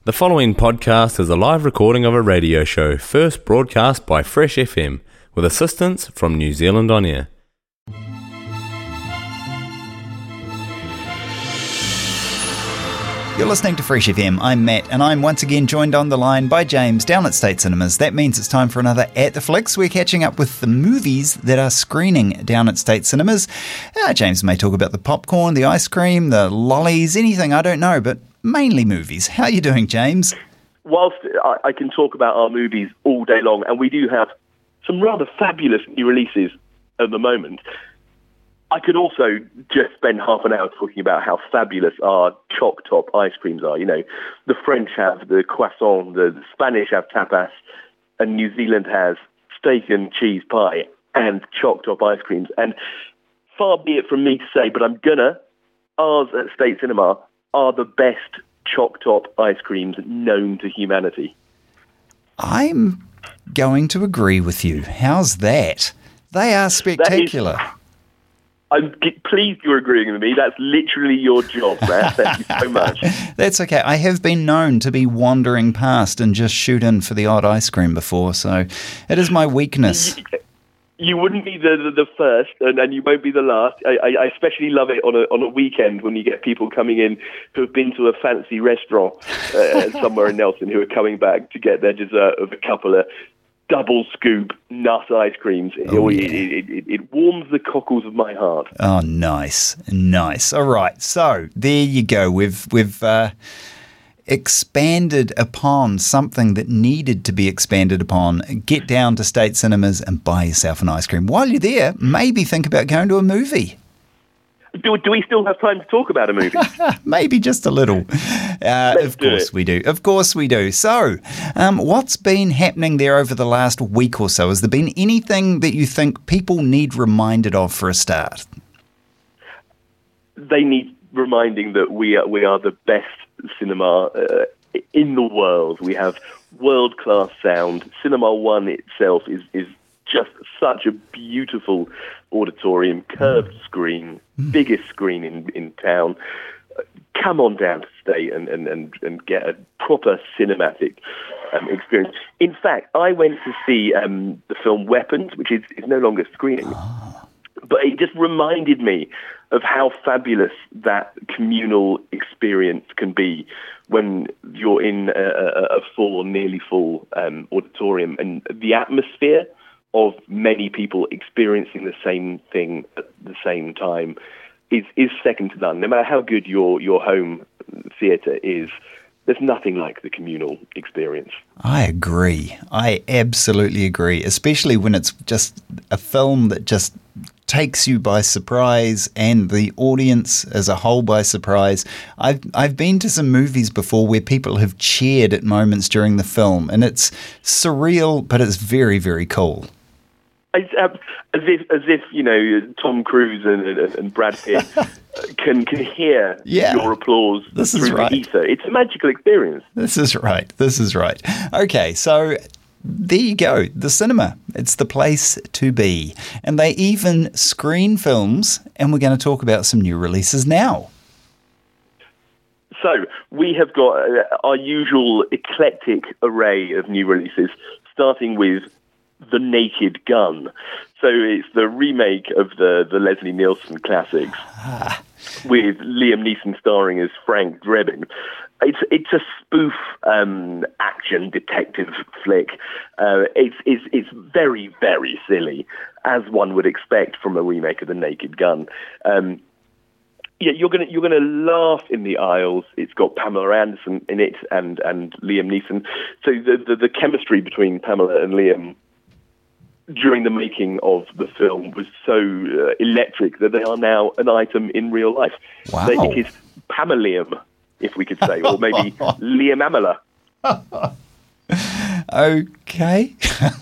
The following podcast is a live recording of a radio show first broadcast by Fresh FM with assistance from New Zealand On Air. You're listening to Fresh FM. I'm Matt, and I'm once again joined on the line by James down at State Cinemas. That means it's time for another At the Flicks. We're catching up with the movies that are screening down at State Cinemas. James may talk about the popcorn, the ice cream, the lollies, anything, I don't know, but mainly movies. How are you doing, James? Whilst I can talk about our movies all day long, and we do have some rather fabulous new releases at the moment, I could also just spend half an hour talking about how fabulous our choc top ice creams are. You know, the French have the croissant, the Spanish have tapas, and New Zealand has steak and cheese pie and choc top ice creams. And far be it from me to say, but ours at State Cinema are the best choc top ice creams known to humanity. I'm going to agree with you. How's that? They are spectacular. I'm pleased you're agreeing with me. That's literally your job, Matt. Thank you so much. That's okay. I have been known to be wandering past and just shoot in for the odd ice cream before, so it is my weakness. You wouldn't be the first, and you won't be the last. I especially love it on a weekend when you get people coming in who have been to a fancy restaurant somewhere in Nelson who are coming back to get their dessert of a couple of double scoop nut ice creams. Oh, yeah. It warms the cockles of my heart. Oh, nice. All right, so there you go. We've expanded upon something that needed to be expanded upon. Get down to State Cinemas and buy yourself an ice cream. While you're there, maybe think about going to a movie. Do we still have time to talk about a movie? Maybe just a little. Of course we do. Of course we do. So, what's been happening there over the last week or so? Has there been anything that you think people need reminded of for a start? They need reminding that we are the best cinema in the world. We have world-class sound. Cinema One itself is just such a beautiful auditorium, curved screen, biggest screen in town. Come on down to State and get a proper cinematic experience. In fact, I went to see the film Weapons, which is no longer screening. But it just reminded me of how fabulous that communal experience can be when you're in a full or nearly full auditorium, and the atmosphere of many people experiencing the same thing at the same time is second to none. No matter how good your home theatre is, there's nothing like the communal experience. I agree. I absolutely agree, especially when it's just a film that just takes you by surprise and the audience as a whole by surprise. I've been to some movies before where people have cheered at moments during the film, and it's surreal, but it's very, very cool. As if you know, Tom Cruise and Brad Pitt can hear your applause through the ether. It's a magical experience. This is right. Okay, so there you go. The cinema. It's the place to be. And they even screen films, and we're going to talk about some new releases now. So we have got our usual eclectic array of new releases, starting with The Naked Gun. So it's the remake of the Leslie Nielsen classics with Liam Neeson starring as Frank Drebin. It's a spoof action detective flick. It's very, very silly, as one would expect from a remake of The Naked Gun. You're gonna laugh in the aisles. It's got Pamela Anderson in it and Liam Neeson. So the chemistry between Pamela and Liam during the making of the film was so electric that they are now an item in real life. Wow. It is Pamelium, if we could say, or maybe Liam Amela. Okay.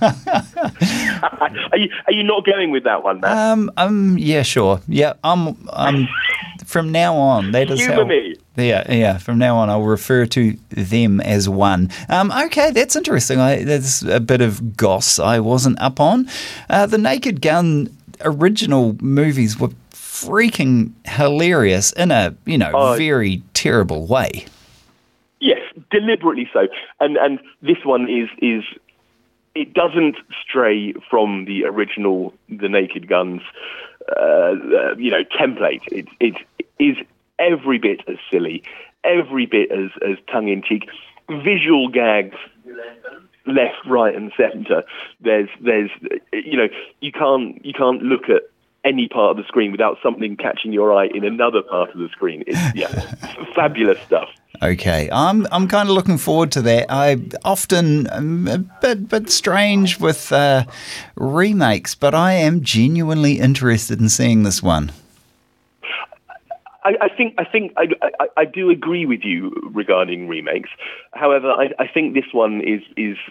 Are you not going with that one, Matt? Yeah, sure. Yeah, from now on, that is Humour me. Yeah. From now on, I'll refer to them as one. Okay, that's interesting. That's a bit of goss I wasn't up on. The Naked Gun original movies were freaking hilarious in a very terrible way. Yes, deliberately so. And this one is it doesn't stray from the original The Naked Guns, template. It is every bit as silly, every bit as tongue-in-cheek. Visual gags left, right, and centre. There's you can't look at any part of the screen without something catching your eye in another part of the screen. It's fabulous stuff. Okay, I'm kind of looking forward to that. I often a bit strange with remakes, but I am genuinely interested in seeing this one. I think I do agree with you regarding remakes. However, I think this one is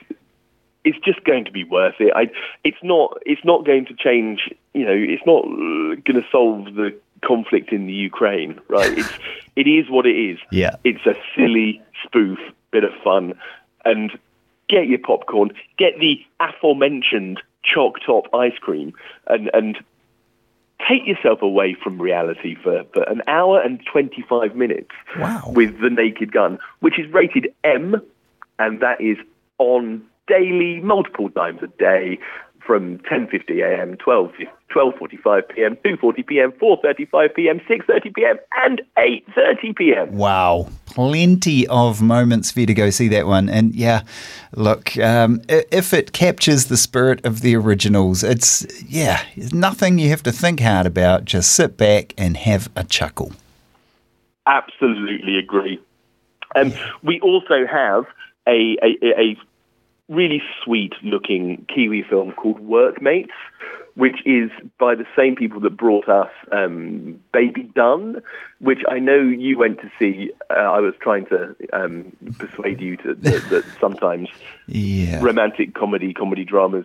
just going to be worth it. It's not going to change. It's not going to solve the conflict in the Ukraine, right? It is what it is. Yeah. It's a silly spoof, bit of fun, and get your popcorn, get the aforementioned chalk top ice cream, and take yourself away from reality for an hour and 25 minutes. Wow. With The Naked Gun, which is rated M, and that is on daily, multiple times a day, from 10:50 a.m., 12:45 p.m., 2:40 p.m., 4:35 p.m., 6:30 p.m., and 8:30 p.m. Wow. Plenty of moments for you to go see that one. And yeah, look, if it captures the spirit of the originals, it's nothing you have to think hard about. Just sit back and have a chuckle. Absolutely agree. We also have a really sweet-looking Kiwi film called Workmates, which is by the same people that brought us Baby Done, which I know you went to see. I was trying to persuade you that sometimes romantic comedy dramas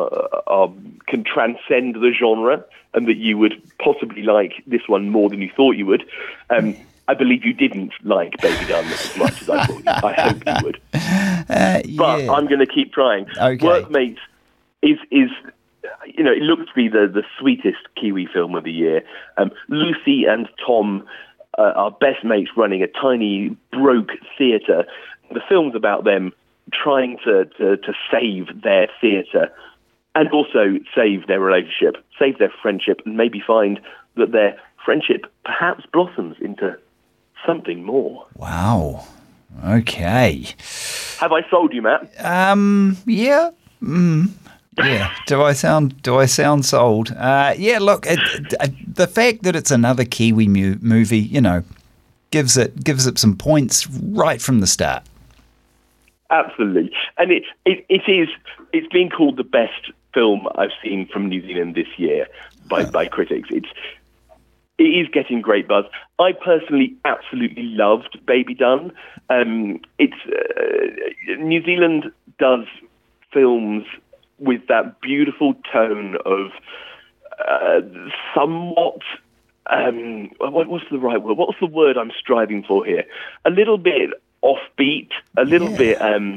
can transcend the genre, and that you would possibly like this one more than you thought you would. I believe you didn't like Baby Done as much as I thought you. I hope you would. But I'm going to keep trying. Okay. Workmates is it looks to be the sweetest Kiwi film of the year. Lucy and Tom are best mates running a tiny broke theatre. The film's about them trying to save their theatre and also save their relationship, save their friendship, and maybe find that their friendship perhaps blossoms into something more. Wow. Okay. Have I sold you, Matt? Yeah. Yeah. Do I sound sold? Yeah. Look, the fact that it's another Kiwi movie, gives it some points right from the start. Absolutely, and it's been called the best film I've seen from New Zealand this year by critics. It is getting great buzz. I personally absolutely loved Baby Done. New Zealand does films with that beautiful tone of somewhat. What's the right word? What's the word I'm striving for here? A little bit offbeat, a little bit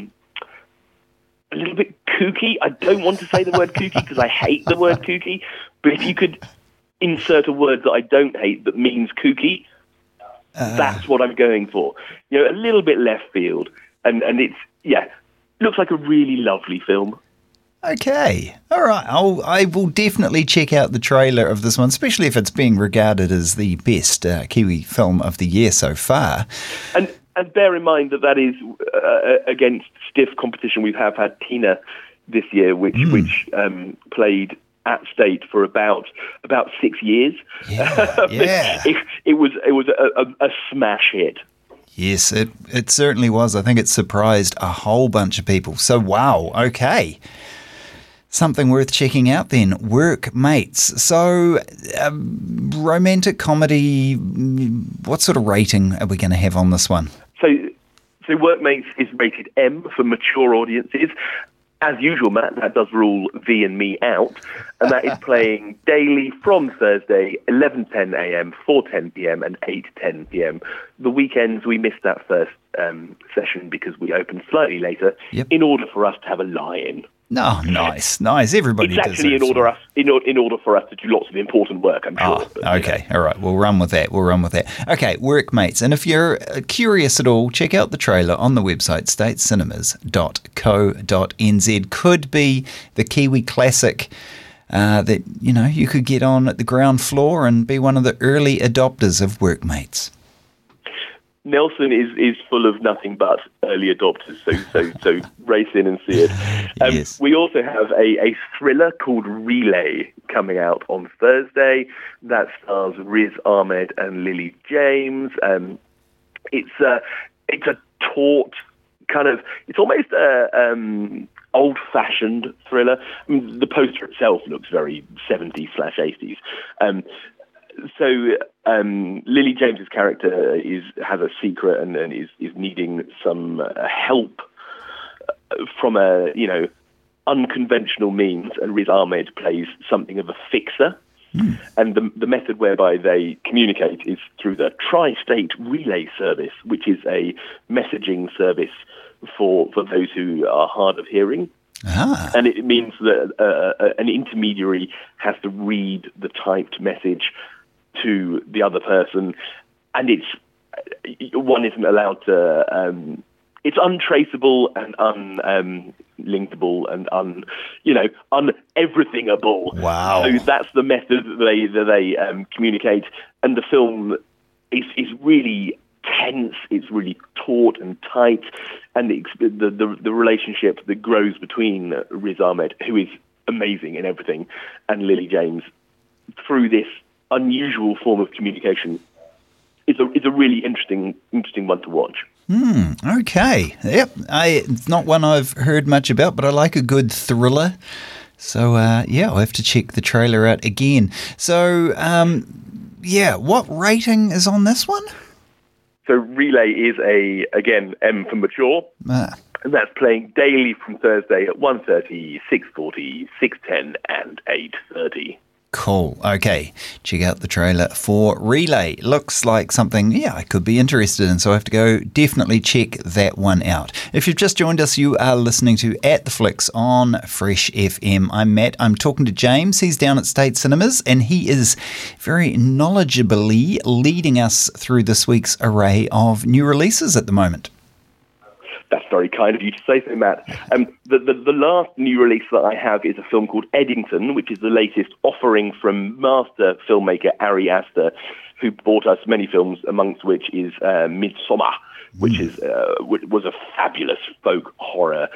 kooky. I don't want to say the word kooky because I hate the word kooky. But if you could insert a word that I don't hate that means kooky, that's what I'm going for. A little bit left field, and it's looks like a really lovely film. Okay, all right. I will definitely check out the trailer of this one, especially if it's being regarded as the best Kiwi film of the year so far. And bear in mind that is against stiff competition. We have had Tina this year, which played at State for about 6 years. Yeah. It was a smash hit. Yes, it certainly was. I think it surprised a whole bunch of people. So wow, okay. Something worth checking out then. Workmates. So, romantic comedy, what sort of rating are we going to have on this one? So Workmates is rated M for mature audiences. As usual, Matt, that does rule V and me out. And that is playing daily from Thursday, 11:10 a.m., 4:10 p.m. and 8:10 p.m. The weekends, we missed that first session because we opened slightly later in order for us to have a lie-in. No, nice. Everybody it's actually in order for us to do lots of important work, I'm sure. Okay, all right. We'll run with that. Okay, Workmates. And if you're curious at all, check out the trailer on the website, statecinemas.co.nz. Could be the Kiwi classic that, you could get on at the ground floor and be one of the early adopters of Workmates. Nelson is full of nothing but early adopters, so race in and see it. Yes. We also have a thriller called Relay coming out on Thursday. That stars Riz Ahmed and Lily James. It's a taut kind of, it's almost a old-fashioned thriller. I mean, the poster itself looks very 70s/80s. So Lily James's character has a secret and is needing some help from unconventional means, and Riz Ahmed plays something of a fixer. And the method whereby they communicate is through the Tri-State Relay Service, which is a messaging service for those who are hard of hearing. And it means that an intermediary has to read the typed message to the other person, and one isn't allowed to. It's untraceable and unlinkable and uneverythingable. Wow! So that's the method that they communicate, and the film is really tense. It's really taut and tight, and the relationship that grows between Riz Ahmed, who is amazing in everything, and Lily James through this unusual form of communication is a really interesting one to watch. Okay. Yep. It's not one I've heard much about, but I like a good thriller. So, I'll have to check the trailer out again. So, what rating is on this one? So Relay is again, M for mature. And that's playing daily from Thursday at 1:30, 6:40, 6:10 and 8:30. Cool. Okay. Check out the trailer for Relay. Looks like something, I could be interested in, so I have to go definitely check that one out. If you've just joined us, you are listening to At the Flicks on Fresh FM. I'm Matt. I'm talking to James. He's down at State Cinemas, and he is very knowledgeably leading us through this week's array of new releases at the moment. That's very kind of you to say so, Matt. The last new release that I have is a film called Eddington, which is the latest offering from master filmmaker Ari Aster, who brought us many films, amongst which is Midsommar, which was a fabulous folk horror.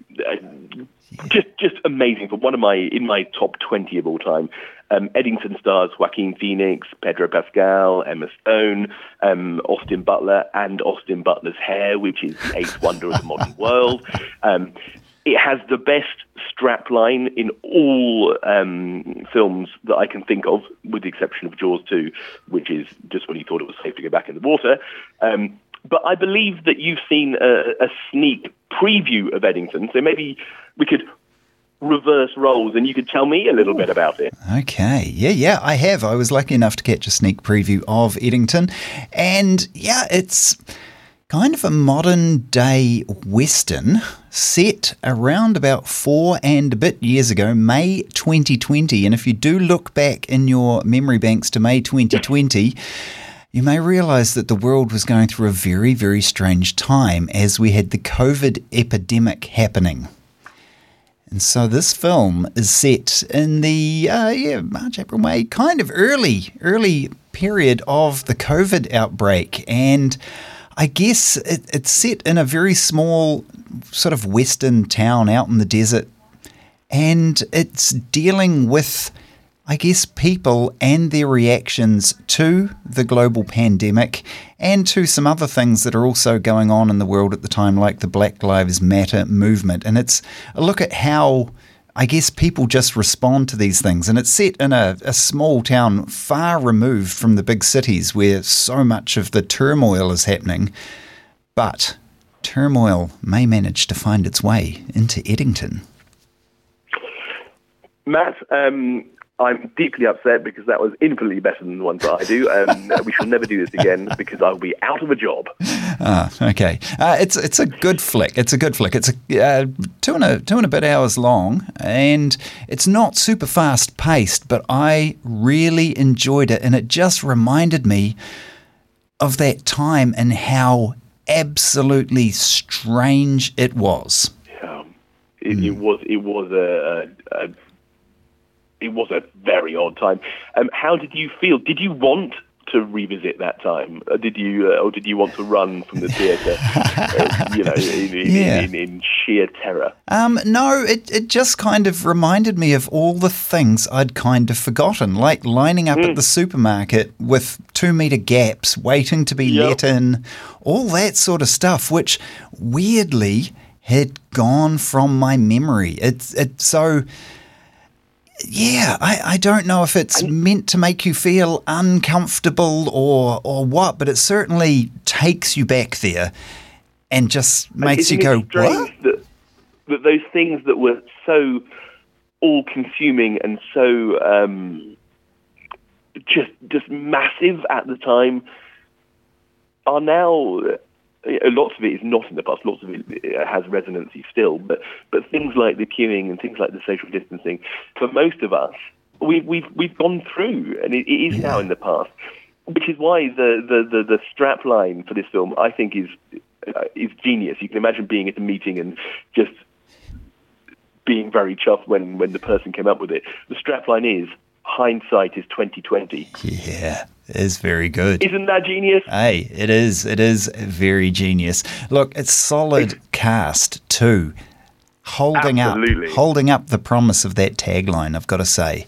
Just amazing. For in my top 20 of all time. Eddington stars Joaquin Phoenix, Pedro Pascal, Emma Stone, Austin Butler, and Austin Butler's hair, which is the eighth wonder of the modern world. It has the best strapline in all films that I can think of, with the exception of Jaws 2, which is just when he thought it was safe to go back in the water. But I believe that you've seen a sneak preview of Eddington, so maybe we could reverse roles and you could tell me a little bit about it. Okay. Yeah, I have. I was lucky enough to catch a sneak preview of Eddington, and it's kind of a modern day Western set around about 4 and a bit years ago, May 2020. And if you do look back in your memory banks to May 2020, you may realise that the world was going through a very, very strange time as we had the COVID epidemic happening. And so this film is set in the March, April, May, kind of early period of the COVID outbreak. And I guess it's set in a very small sort of western town out in the desert. And it's dealing with, I guess, people and their reactions to the global pandemic and to some other things that are also going on in the world at the time, like the Black Lives Matter movement. And it's a look at how, I guess, people just respond to these things. And it's set in a small town far removed from the big cities where so much of the turmoil is happening. But turmoil may manage to find its way into Eddington. Matt, I'm deeply upset because that was infinitely better than the ones that I do. We shall never do this again because I'll be out of a job. Okay. It's a good flick. It's a good flick. It's a two and a bit hours long, and it's not super fast paced, but I really enjoyed it, and it just reminded me of that time and how absolutely strange it was. Yeah, it was a very odd time. How did you feel? Did you want to revisit that time? Did you want to run from the theatre? In sheer terror. No, it just kind of reminded me of all the things I'd kind of forgotten, like lining up at the supermarket with 2-meter gaps, waiting to be let in, all that sort of stuff, which weirdly had gone from my memory. It's so. Yeah, I don't know if it's meant to make you feel uncomfortable or what, but it certainly takes you back there and just makes you go, what? That those things that were so all-consuming and so just massive at the time are now... Lots of it is not in the past. Lots of it has resonancy still. But things like the queuing and things like the social distancing, for most of us, we've gone through, and it is now in the past. Which is why the strap line for this film, I think, is genius. You can imagine being at a meeting and just being very chuffed when the person came up with it. The strap line is, hindsight is 2020. Yeah, it is very good. Isn't that genius? Hey, it is. It is very genius. Look, it's solid cast too. Holding up the promise of that tagline, I've got to say.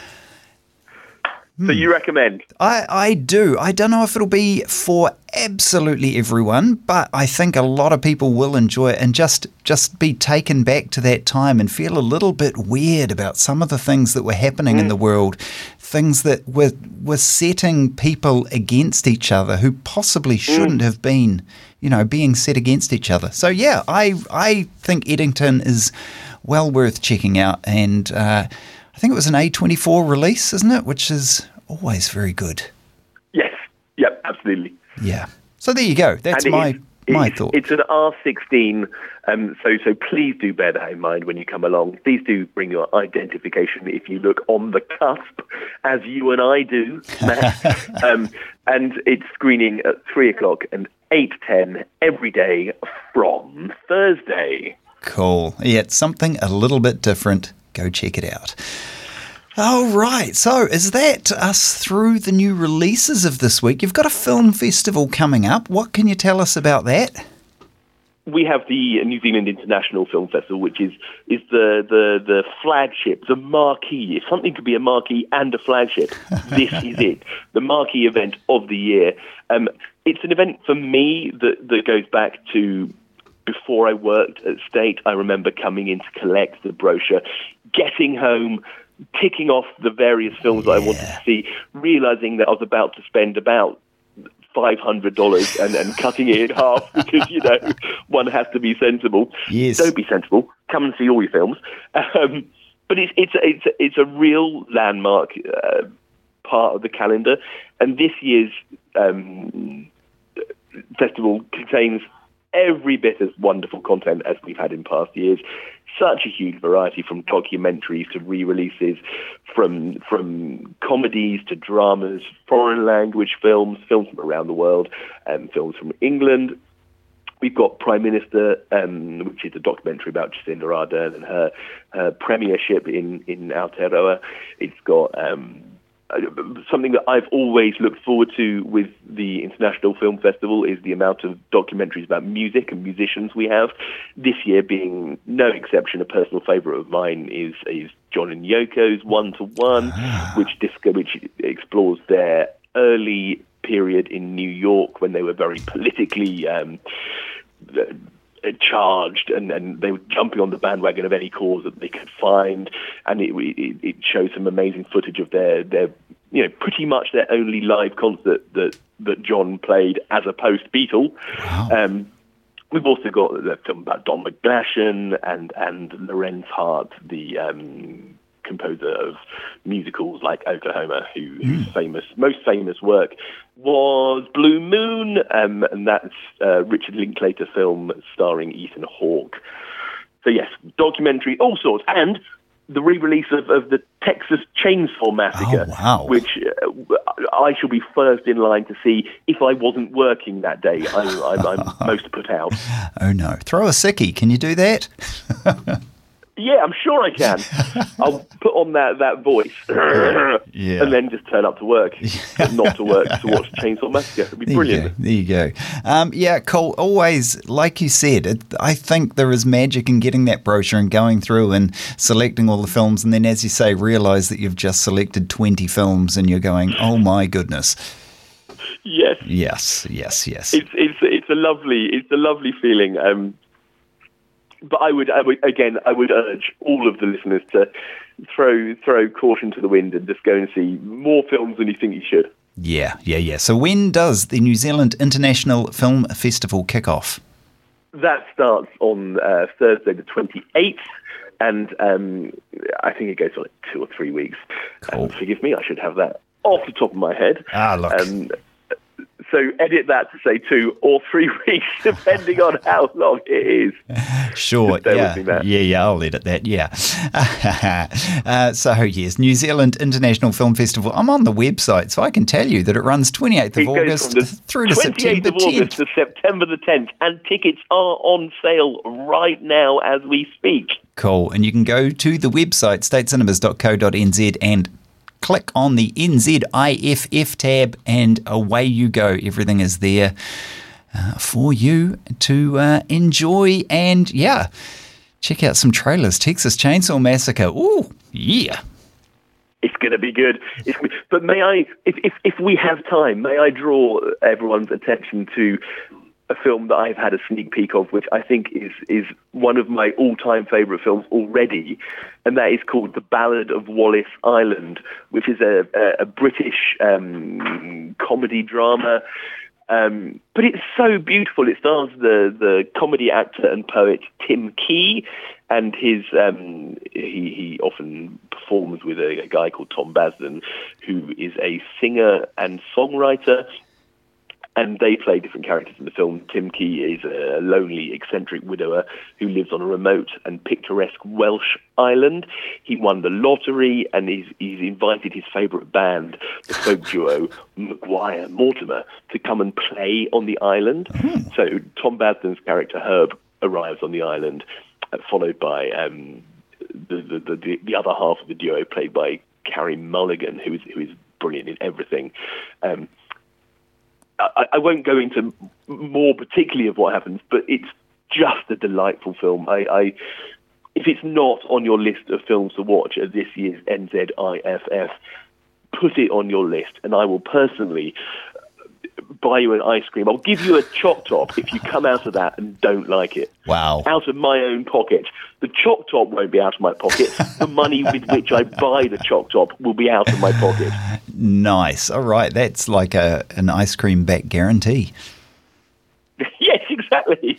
So you recommend? I do. I don't know if it'll be for absolutely everyone, but I think a lot of people will enjoy it and just be taken back to that time and feel a little bit weird about some of the things that were happening in the world, things that were setting people against each other who possibly shouldn't have been, being set against each other. So yeah, I think Eddington is well worth checking out, and I think it was an A24 release, isn't it? Which is always very good. Yes. Yep, absolutely. Yeah. So there you go. That's my thought. It's an R16, so please do bear that in mind when you come along. Please do bring your identification if you look on the cusp, as you and I do, Matt. And it's screening at 3 o'clock and 8:10 every day from Thursday. Cool. Yeah, it's something a little bit different. Go check it out. All right. So is that us through the new releases of this week? You've got a film festival coming up. What can you tell us about that? We have the New Zealand International Film Festival, which is the flagship, the marquee. If something could be a marquee and a flagship, this is it. The marquee event of the year. It's an event for me that goes back to before I worked at State. I remember coming in to collect the brochure, getting home, ticking off the various films that I wanted to see, realizing that I was about to spend about $500 and cutting it in half because, one has to be sensible. Yes. Don't be sensible. Come and see all your films. But it's a real landmark part of the calendar. And this year's festival contains every bit as wonderful content as we've had in past years. Such a huge variety, from documentaries to re-releases, from comedies to dramas, foreign language films from around the world, films from England. We've got Prime Minister, which is a documentary about Jacinda Ardern and her premiership in Aotearoa. It's got something that I've always looked forward to with the International Film Festival is the amount of documentaries about music and musicians we have. This year being no exception. A personal favourite of mine is John and Yoko's One to One, which explores their early period in New York when they were very politically charged, and they were jumping on the bandwagon of any cause that they could find, and it shows some amazing footage of their pretty much their only live concert that John played as a post-Beatle. Wow. We've also got the film about Don McGlashan and Lorenz Hart, the composer of musicals like Oklahoma, whose most famous work was Blue Moon, and that's a Richard Linklater film starring Ethan Hawke. So yes, documentary, all sorts, and the re-release of the Texas Chainsaw Massacre, which I shall be first in line to see if I wasn't working that day. I'm most put out. Oh no. Throw a sickie. Can you do that? Yeah, I'm sure I can. I'll put on that voice and then just turn up to work, but not to work to watch Chainsaw Massacre. It'd be brilliant. There you go. Yeah, cool. Always, like you said, I think there is magic in getting that brochure and going through and selecting all the films, and then, as you say, realise that you've just selected 20 films and you're going, oh my goodness. Yes. It's a lovely feeling. But I would urge all of the listeners to throw caution to the wind and just go and see more films than you think you should. Yeah. So when does the New Zealand International Film Festival kick off? That starts on Thursday the 28th, and I think it goes for like 2 or 3 weeks. Cool. Forgive me, I should have that off the top of my head. Look. So edit that to say 2 or 3 weeks, depending on how long it is. Sure, yeah, I'll edit that, yeah. So, yes, New Zealand International Film Festival. I'm on the website, so I can tell you that it runs 28th of August through to September 10th. 28th of August to September the 10th, and tickets are on sale right now as we speak. Cool, and you can go to the website, statecinemas.co.nz, and click on the NZIFF tab, and away you go. Everything is there for you to enjoy, and check out some trailers. Texas Chainsaw Massacre. Ooh, yeah. It's going to be good. But may I, if we have time, may I draw everyone's attention to a film that I've had a sneak peek of, which I think is one of my all-time favourite films already, and that is called The Ballad of Wallace Island, which is a British comedy drama. But it's so beautiful. It stars the comedy actor and poet Tim Key, and he often performs with a guy called Tom Basden, who is a singer and songwriter. And they play different characters in the film. Tim Key is a lonely, eccentric widower who lives on a remote and picturesque Welsh island. He won the lottery, and he's invited his favourite band, the folk duo Maguire Mortimer, to come and play on the island. So Tom Basden's character Herb arrives on the island, followed by the other half of the duo, played by Carey Mulligan, who is brilliant in everything. I won't go into more particularly of what happens, but it's just a delightful film. If it's not on your list of films to watch at this year's NZIFF, put it on your list, and I will personally buy you an ice cream. I'll give you a Choc Top if you come out of that and don't like it. Wow. Out of my own pocket. The Choc Top won't be out of my pocket. The money with which I buy the Choc Top will be out of my pocket. Nice. All right. That's like an ice cream back guarantee. Yes, exactly.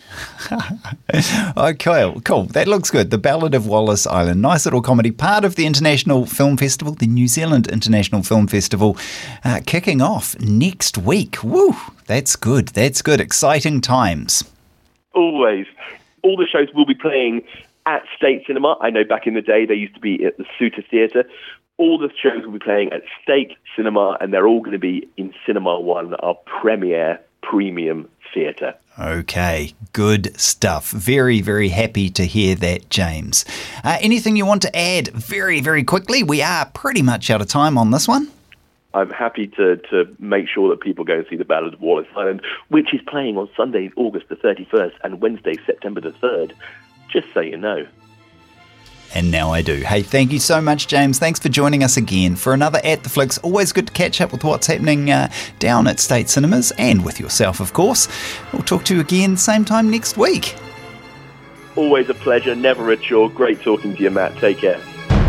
Okay, cool. That looks good. The Ballad of Wallace Island. Nice little comedy. Part of the International Film Festival, the New Zealand International Film Festival, kicking off next week. Woo! That's good. That's good. Exciting times. Always. All the shows will be playing at State Cinema. I know back in the day they used to be at the Suter Theatre. All the shows will be playing at State Cinema, and they're all going to be in Cinema One, our premier premium theatre. Okay, good stuff. Very, very happy to hear that, James. Anything you want to add very, very quickly? We are pretty much out of time on this one. I'm happy to make sure that people go and see The Ballad of Wallace Island, which is playing on Sunday, August the 31st, and Wednesday, September the 3rd, just so you know. And now I do. Hey, thank you so much, James. Thanks for joining us again for another At The Flicks. Always good to catch up with what's happening down at State Cinemas, and with yourself, of course. We'll talk to you again same time next week. Always a pleasure, never a chore. Great talking to you, Matt. Take care.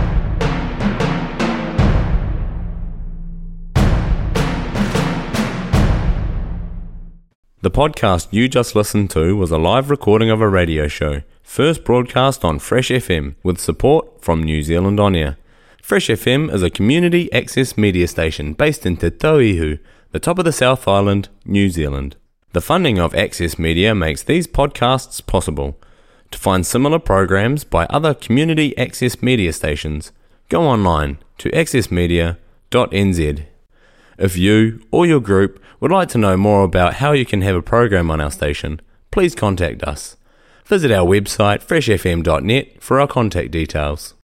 The podcast you just listened to was a live recording of a radio show, first broadcast on Fresh FM with support from New Zealand On Air. Fresh FM is a community access media station based in Te Tauihu, the top of the South Island, New Zealand. The funding of Access Media makes these podcasts possible. To find similar programs by other community access media stations, go online to accessmedia.nz. If you or your group would like to know more about how you can have a program on our station, please contact us. Visit our website freshfm.net for our contact details.